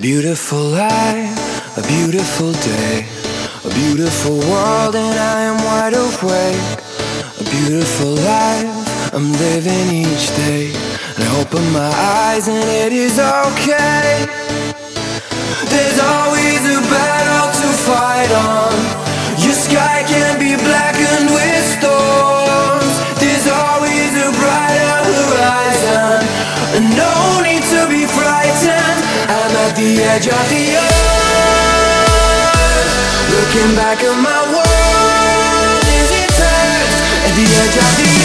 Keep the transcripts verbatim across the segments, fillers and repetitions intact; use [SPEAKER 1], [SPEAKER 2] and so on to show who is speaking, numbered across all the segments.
[SPEAKER 1] beautiful life, a beautiful day, a beautiful world, and I am wide awake. A beautiful life, I'm living each day, and I open my eyes and it is okay. There's always a battle to fight on. Your sky can be blackened with storms. There's always a brighter horizon, and no need to be frightened. I'm at the edge of the earth, looking back at my world as it turns. At the edge of the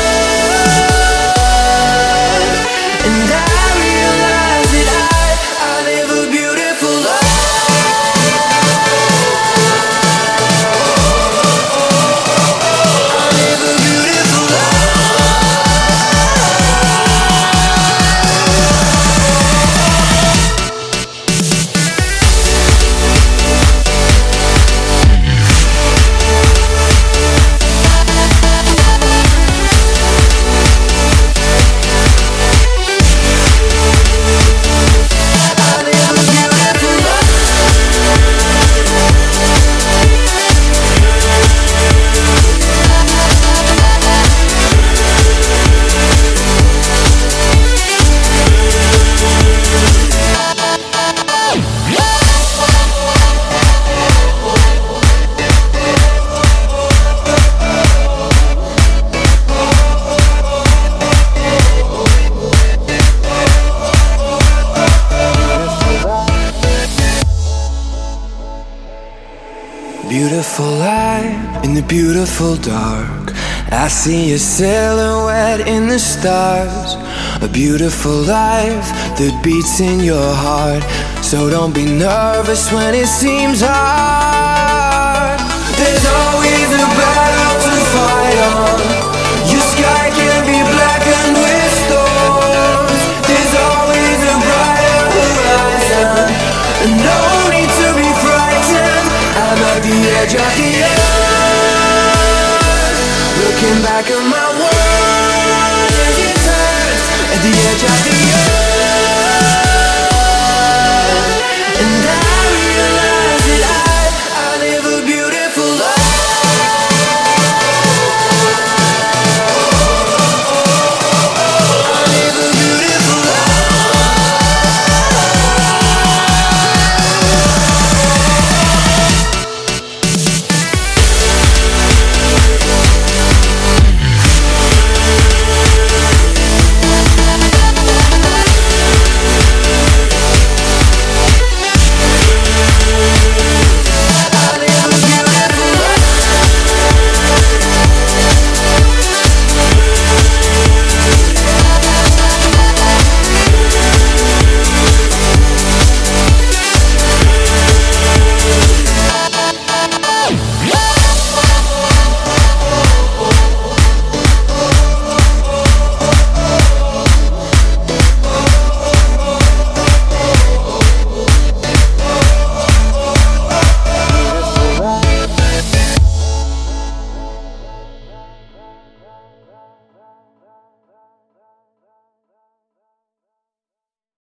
[SPEAKER 1] earth, and I realize that I, I live a beautiful life. I live a beautiful life. Beautiful light in the beautiful dark, I see a silhouette in the stars. A beautiful life that beats in your heart, so don't be nervous when it seems hard. There's always a battle to fight on. Your sky can be blackened with storms. There's always a brighter horizon, and no need to be frightened. I'm at the edge of the earth, looking back at my